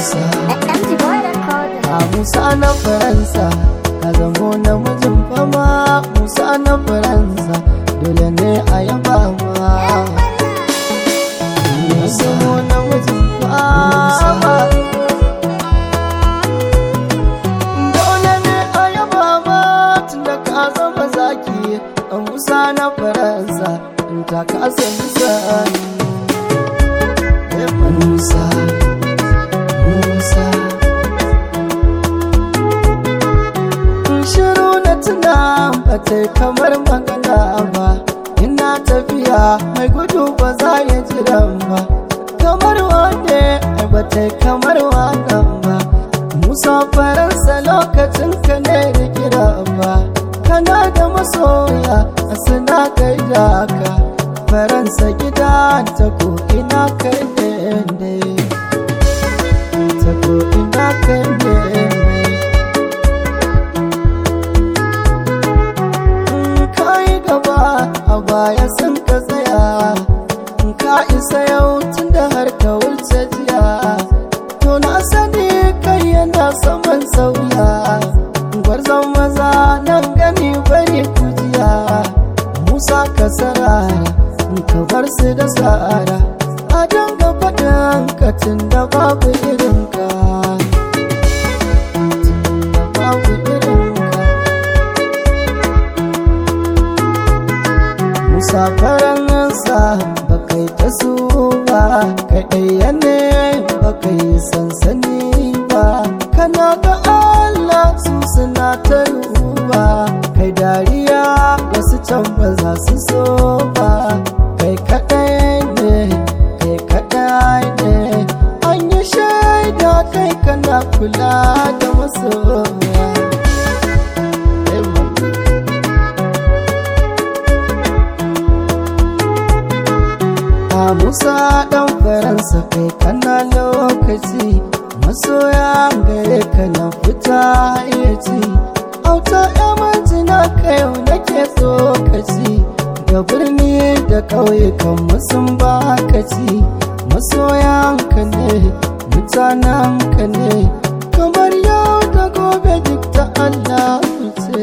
Musa Musa na Faransa ka zamo namijin fama. Musa na Faransa dole ne a yaba ma. Ka zamo namijin fama, dole ne a yaba ma. Tunda ka zama zaki Musa na Faransa in ta kasa misali. Musa shiru na tuna bata kamar magana ba. Ina tafiya mai gudu ba za ya jiran ba. Kamar wane bata kamar wannan ba. Musa Faransa lokacin ka ne da kira ba. Kana da masoya suna gaida ka. Faransa gida ta ko ina kai ne, ta ko ina kai ne. Kai gaba a baya sun ka tsaya, ka isa yau tun da har ka wuce jiya. To na sani kai yana saman sauya, gwarzon maza nan gani bari kujiya. Musa ka sarara ka bar su da sa'ara, a danga faɗin ka tun da babu irinka, tun da babu irinka. Musa Faransa ba kai ta su ba, kai ɗaya ne ba kai sansani ba. Kana ga Allah su suna ta ruba, kai dariya wasu can ba za su so ba. Kai kaɗai ne, kai kaɗai ne, an yi shaida kai kana kula da masoya. Musa ɗan Faransa kai kana lokaci, masoya gare ka na fita hayyaci. Auta ya majina ka yau nake tsokaci, da birni da ƙauyukan musun bakaci. Masoyanka ne, mutanenka ne, kamar yau da gobe duk ta Allah ce.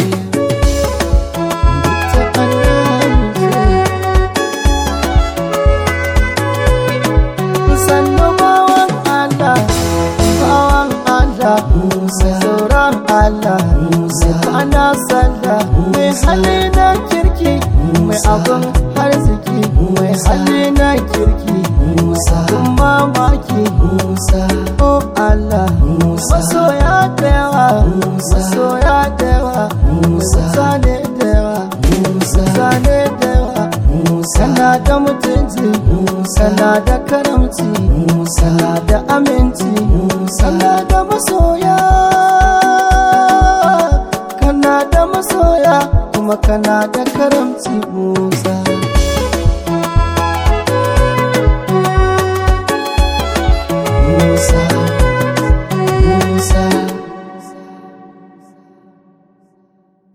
Musa sauran Allah, Musa ana sallah, mai hali na kirki, mai abin arziki, mai hali na kirki, Musa kun mamaki, Musa oh Allah, masoya da yawa, masoya da yawa, zane da yawa, zane da yawa. Kana da mutunci, kana da karamci, kana da aminci, kana da masoya, kana da masoya kuma kana da karamci.